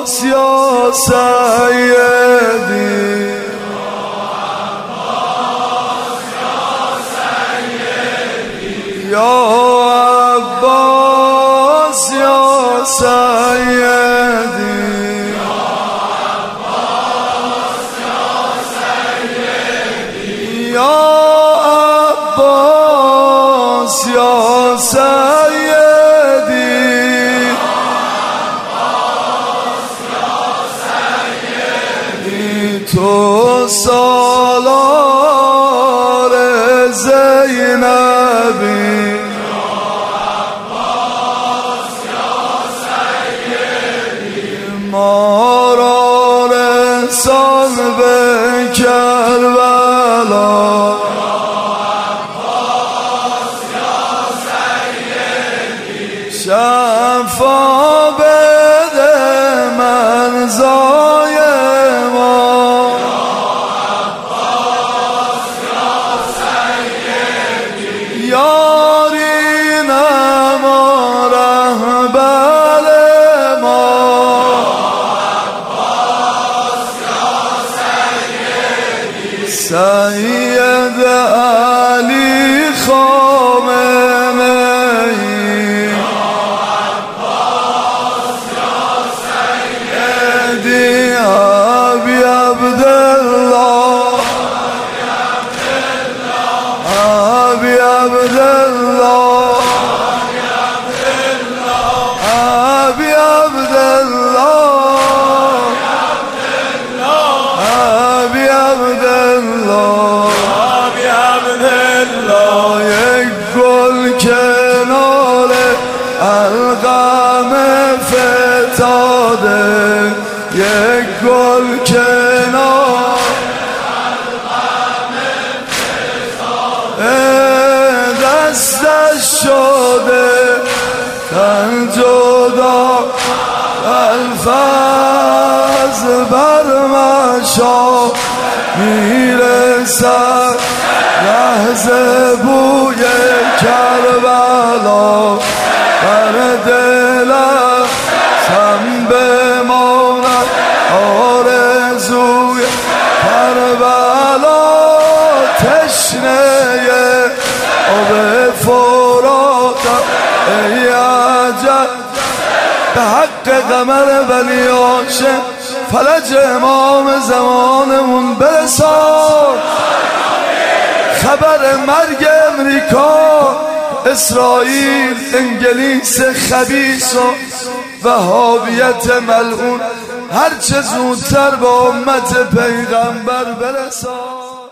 عباس یا سیدی یا عباس یا سیدی یا عباس یا سیدی تو سالار زینبی ما را رسان به کربلا شفا بده منزای ما یاری نما رهبر ما سید علی خامنه‌ای سیدی ابی عبدالله ابی عبدالله ابی عبدالله ابی عبدالله ابی عبدالله یک گل کنار القم فتاده یک گل کنار دستش شده تن جدا الفاظ بر مشا میرسد لحظه بوی کربلا بر دلم سم بماند آرزوی کربلا تشنه آب فراتم ای عجب به حق قمر ولی هاشم فلج امام زمانمون برسان خبر مرگ امریکا اسرائیل انگلیس خبیث و وهابیت ملعون هرچه زودتر با امت پیغمبر برسان.